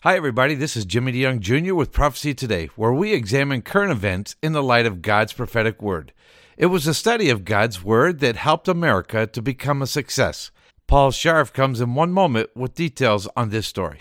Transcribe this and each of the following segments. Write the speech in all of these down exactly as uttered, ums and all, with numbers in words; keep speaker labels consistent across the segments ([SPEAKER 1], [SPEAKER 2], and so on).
[SPEAKER 1] Hi, everybody. This is Jimmy DeYoung Junior with Prophecy Today, where we examine current events in the light of God's prophetic word. It was a study of God's word that helped America to become a success. Paul Scharf comes in one moment with details on this story.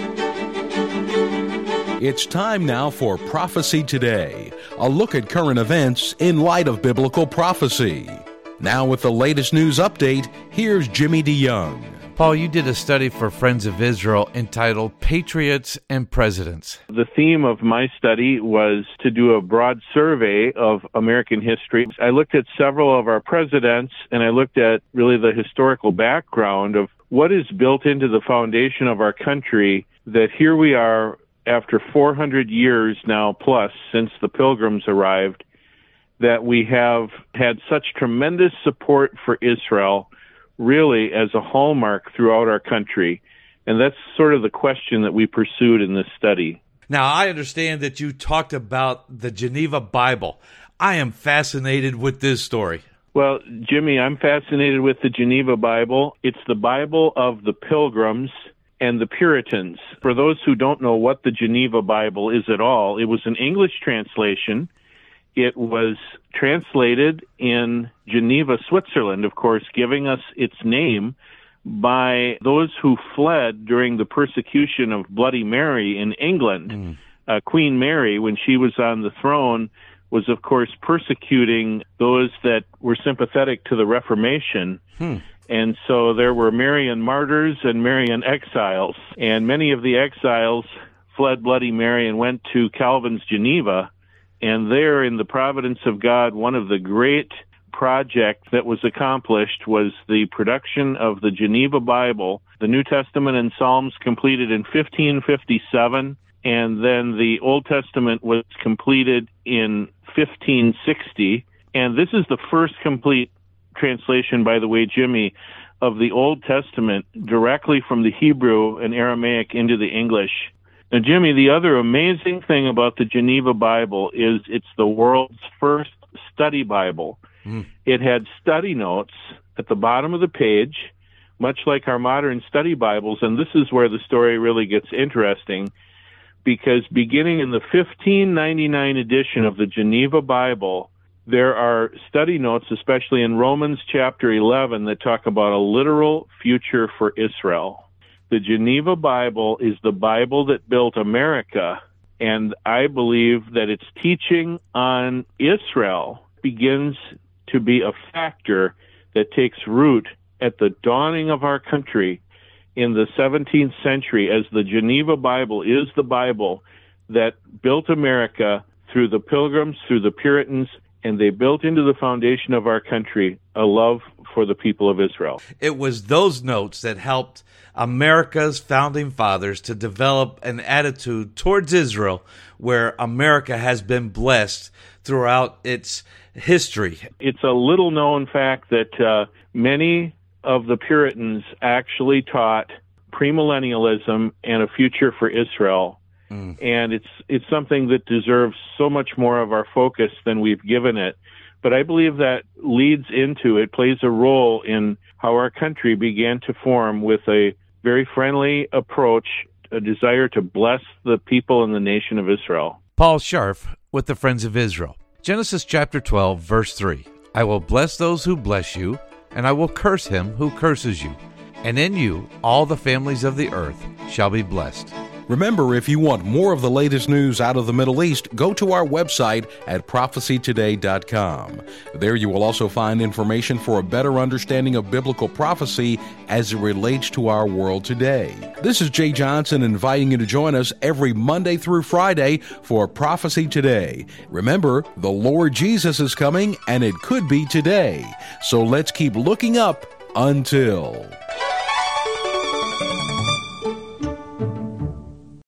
[SPEAKER 2] It's time now for Prophecy Today, a look at current events in light of biblical prophecy. Now with the latest news update, here's Jimmy DeYoung.
[SPEAKER 1] Paul, you did a study for Friends of Israel entitled Patriots and Presidents.
[SPEAKER 3] The theme of my study was to do a broad survey of American history. I looked at several of our presidents, and I looked at really the historical background of what is built into the foundation of our country, that here we are after four hundred years now plus since the Pilgrims arrived, that we have had such tremendous support for Israel really as a hallmark throughout our country. And that's sort of the question that we pursued in this study.
[SPEAKER 1] Now, I understand that you talked about the Geneva Bible. I am fascinated with this story.
[SPEAKER 3] Well, Jimmy, I'm fascinated with the Geneva Bible. It's the Bible of the Pilgrims and the Puritans. For those who don't know what the Geneva Bible is at all, it was an English translation. It was translated in Geneva, Switzerland, of course, giving us its name by those who fled during the persecution of Bloody Mary in England. Mm. Uh, Queen Mary, when she was on the throne, was, of course, persecuting those that were sympathetic to the Reformation. Hmm. And so there were Marian martyrs and Marian exiles. And many of the exiles fled Bloody Mary and went to Calvin's Geneva. And there, in the providence of God, one of the great projects that was accomplished was the production of the Geneva Bible, the New Testament and Psalms completed in fifteen fifty-seven, and then the Old Testament was completed in fifteen sixty. And this is the first complete translation, by the way, Jimmy, of the Old Testament directly from the Hebrew and Aramaic into the English. Now, Jimmy, the other amazing thing about the Geneva Bible is it's the world's first study Bible. Mm. It had study notes at the bottom of the page, much like our modern study Bibles, and this is where the story really gets interesting, because beginning in the fifteen ninety-nine edition of the Geneva Bible, there are study notes, especially in Romans chapter eleven, that talk about a literal future for Israel. The Geneva Bible is the Bible that built America, and I believe that its teaching on Israel begins to be a factor that takes root at the dawning of our country in the seventeenth century, as the Geneva Bible is the Bible that built America through the Pilgrims, through the Puritans, and they built into the foundation of our country a love for the people of Israel.
[SPEAKER 1] It was those notes that helped America's founding fathers to develop an attitude towards Israel where America has been blessed throughout its history.
[SPEAKER 3] It's a little known fact that uh, many of the Puritans actually taught premillennialism and a future for Israel. Mm. And it's it's something that deserves so much more of our focus than we've given it. But I believe that leads into, it plays a role in how our country began to form with a very friendly approach, a desire to bless the people and the nation of Israel.
[SPEAKER 1] Paul Scharf with the Friends of Israel. Genesis chapter twelve, verse three. I will bless those who bless you, and I will curse him who curses you. And in you all the families of the earth shall be blessed.
[SPEAKER 2] Remember, if you want more of the latest news out of the Middle East, go to our website at prophecy today dot com. There you will also find information for a better understanding of biblical prophecy as it relates to our world today. This is Jay Johnson inviting you to join us every Monday through Friday for Prophecy Today. Remember, the Lord Jesus is coming, and it could be today. So let's keep looking up until...